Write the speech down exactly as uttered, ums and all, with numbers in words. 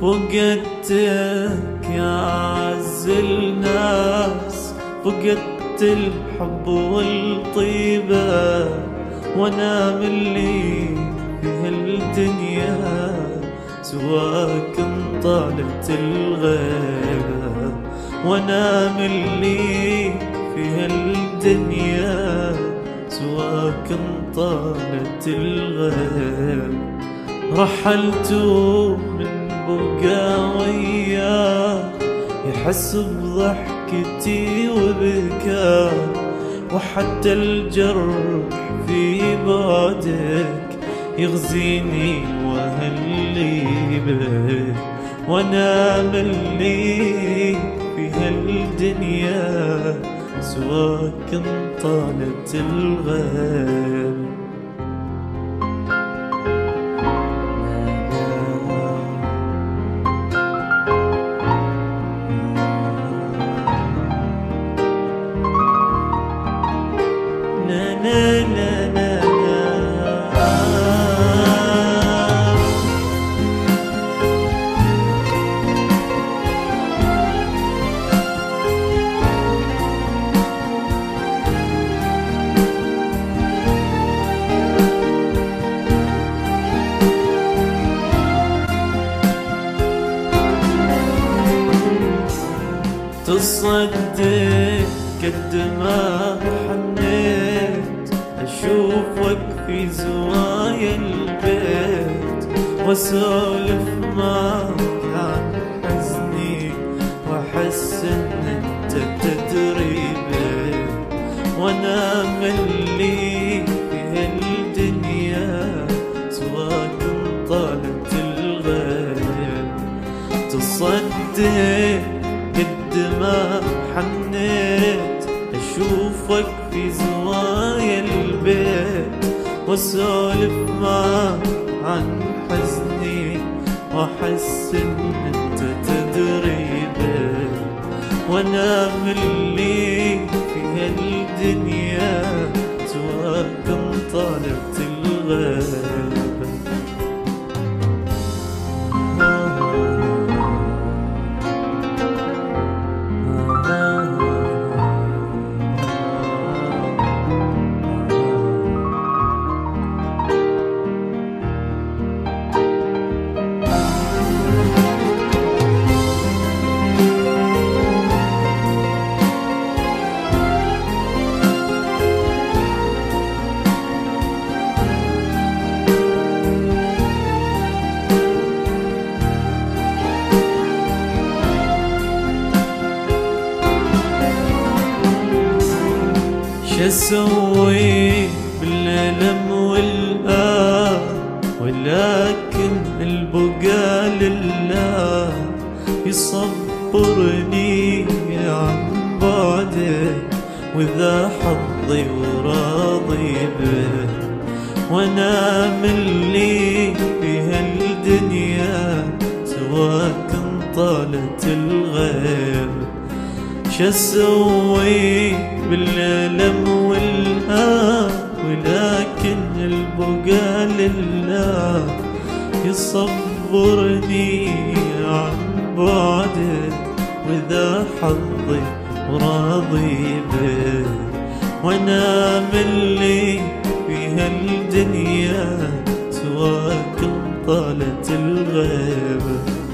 فقدتك يا أعز الناس، فقدت الحب والطيبة، وانا من اللي في هالدنيا سواك انطالت الغيبة، وانا من اللي في هالدنيا سواك انطالت الغيبة. رحلت من بقى وياه يحس بضحكتي وبكى، وحتى الجرح في بعدك يغزيني وهلي بك، وانا ملي في هالدنيا سواك انطالت الغيب. تصدق قد ما حنيت أشوفك في زوايا البيت، وأسولف معك عن حزني وأحس إن أنت تدري بيه، وأنا ملي في هالدنيا سواك انطالت الغيب. تصدق قد ما حنيت أشوفك في زوايا البيت، وأسولف معك عن حزني وأحس إن أنت تدري بيه، وأنا ملي في هالدنيا سواك انطالت الغيبة. شسوي بالألم والآه، ولكن البقى لله يصبرني عن بعدك، وإذا حظي وراضي به، وأنا ملي في هالدنيا سواك انطالت الغيب. شسوي بالألم والآه، ولكن البقى لله يصبرني عن بعدك، وإذا حظي وراضي به، وأنا ملي في هالدنيا سواك انطالت الغيبة.